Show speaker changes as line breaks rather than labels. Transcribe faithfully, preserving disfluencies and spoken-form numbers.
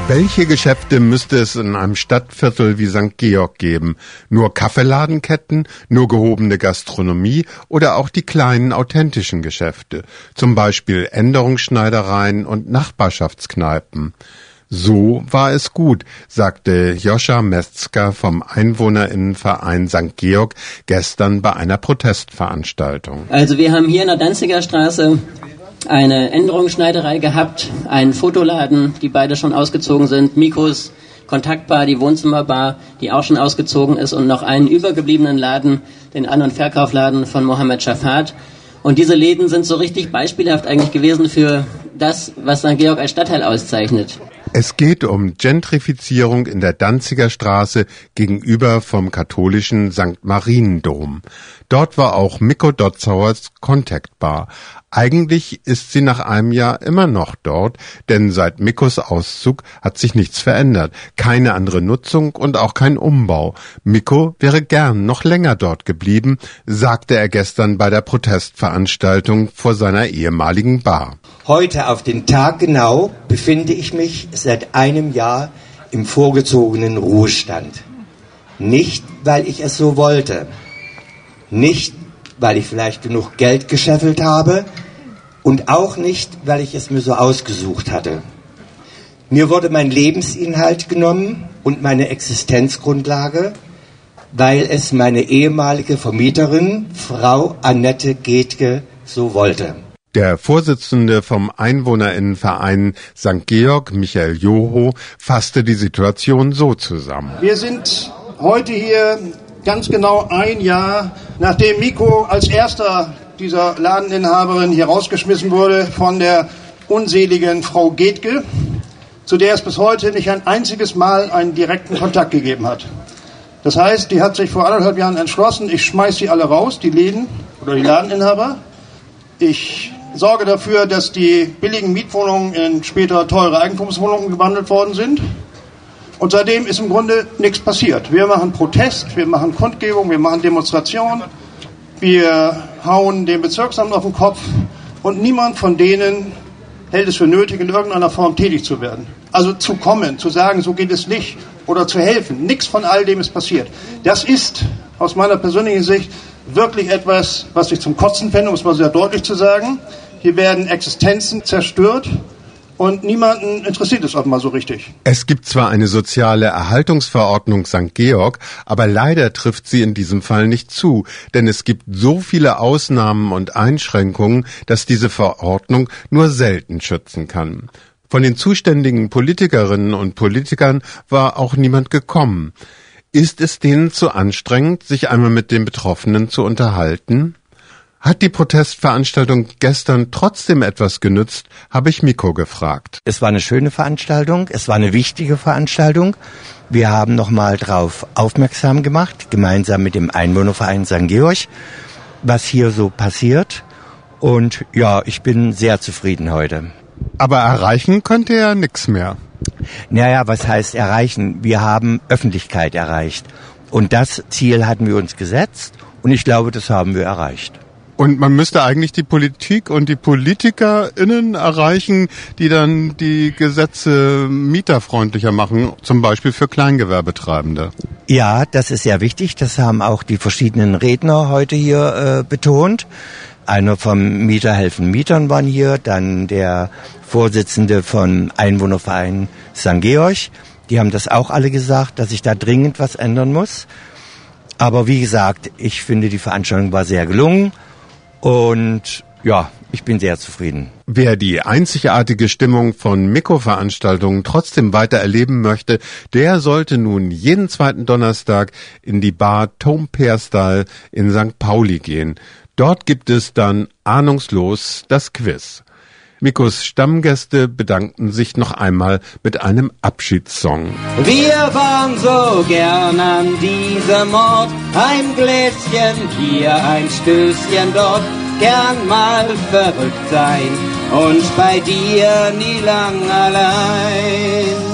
Welche Geschäfte müsste es in einem Stadtviertel wie Sankt Georg geben? Nur Kaffeeladenketten, nur gehobene Gastronomie oder auch die kleinen authentischen Geschäfte, zum Beispiel Änderungsschneidereien und Nachbarschaftskneipen? So war es gut, sagte Joscha Metzger vom Einwohnerinnenverein Sankt Georg gestern bei einer Protestveranstaltung.
Also wir haben hier in der Danziger Straße eine Änderungsschneiderei gehabt, einen Fotoladen, die beide schon ausgezogen sind, Mikos Kontaktbar, die Wohnzimmerbar, die auch schon ausgezogen ist, und noch einen übergebliebenen Laden, den An- und Verkaufladen von Mohammed Schafat. Und diese Läden sind so richtig beispielhaft eigentlich gewesen für das, was Sankt Georg als Stadtteil auszeichnet.
Es geht um Gentrifizierung in der Danziger Straße gegenüber vom katholischen Sankt Mariendom. Dort war auch Mikko Dotzauers Contact Bar. Eigentlich ist sie nach einem Jahr immer noch dort, denn seit Mikkos Auszug hat sich nichts verändert. Keine andere Nutzung und auch kein Umbau. Mikko wäre gern noch länger dort geblieben, sagte er gestern bei der Protestveranstaltung vor seiner ehemaligen Bar.
Heute auf den Tag genau befinde ich mich seit einem Jahr im vorgezogenen Ruhestand. Nicht, weil ich es so wollte. Nicht, weil ich vielleicht genug Geld gescheffelt habe und auch nicht, weil ich es mir so ausgesucht hatte. Mir wurde mein Lebensinhalt genommen und meine Existenzgrundlage, weil es meine ehemalige Vermieterin, Frau Annette Gethke, so wollte.
Der Vorsitzende vom Einwohnerinnenverein Sankt Georg, Michael Joho, fasste die Situation so zusammen.
Wir sind heute hier ganz genau ein Jahr, nachdem Mikko als erster dieser Ladeninhaberin hier rausgeschmissen wurde von der unseligen Frau Gethke, zu der es bis heute nicht ein einziges Mal einen direkten Kontakt gegeben hat. Das heißt, die hat sich vor anderthalb Jahren entschlossen, ich schmeiß sie alle raus, die Läden oder die Ladeninhaber. Ich sorge dafür, dass die billigen Mietwohnungen in später teure Eigentumswohnungen gewandelt worden sind. Und seitdem ist im Grunde nichts passiert. Wir machen Protest, wir machen Kundgebung, wir machen Demonstrationen, wir hauen dem Bezirksamt auf den Kopf und niemand von denen hält es für nötig, in irgendeiner Form tätig zu werden. Also zu kommen, zu sagen, so geht es nicht, oder zu helfen. Nichts von all dem ist passiert. Das ist aus meiner persönlichen Sicht wirklich etwas, was ich zum Kotzen fände, um es mal sehr deutlich zu sagen. Hier werden Existenzen zerstört. Und niemanden interessiert es offenbar so richtig.
Es gibt zwar eine soziale Erhaltungsverordnung Sankt Georg, aber leider trifft sie in diesem Fall nicht zu, denn es gibt so viele Ausnahmen und Einschränkungen, dass diese Verordnung nur selten schützen kann. Von den zuständigen Politikerinnen und Politikern war auch niemand gekommen. Ist es denen zu anstrengend, sich einmal mit den Betroffenen zu unterhalten? Hat die Protestveranstaltung gestern trotzdem etwas genützt, habe ich Mikko gefragt.
Es war eine schöne Veranstaltung, es war eine wichtige Veranstaltung. Wir haben nochmal darauf aufmerksam gemacht, gemeinsam mit dem Einwohnerverein Sankt Georg, was hier so passiert. Und ja, ich bin sehr zufrieden heute.
Aber erreichen könnte ja nichts mehr.
Naja, was heißt erreichen? Wir haben Öffentlichkeit erreicht. Und das Ziel hatten wir uns gesetzt und ich glaube, das haben wir erreicht.
Und man müsste eigentlich die Politik und die PolitikerInnen erreichen, die dann die Gesetze mieterfreundlicher machen, zum Beispiel für Kleingewerbetreibende.
Ja, das ist sehr wichtig. Das haben auch die verschiedenen Redner heute hier äh, betont. Einer vom Mieter helfen Mietern waren hier, dann der Vorsitzende von Einwohnerverein Sankt Georg. Die haben das auch alle gesagt, dass sich da dringend was ändern muss. Aber wie gesagt, ich finde, die Veranstaltung war sehr gelungen. Und ja, ich bin sehr zufrieden.
Wer die einzigartige Stimmung von Mikko-Veranstaltungen trotzdem weiter erleben möchte, der sollte nun jeden zweiten Donnerstag in die Bar Tom Perstal in Sankt Pauli gehen. Dort gibt es dann ahnungslos das Quiz. Mikkos Stammgäste bedankten sich noch einmal mit einem Abschiedssong.
Wir waren so gern an diesem Ort, ein Gläschen hier, ein Stößchen dort, gern mal verrückt sein und bei dir nie lang allein.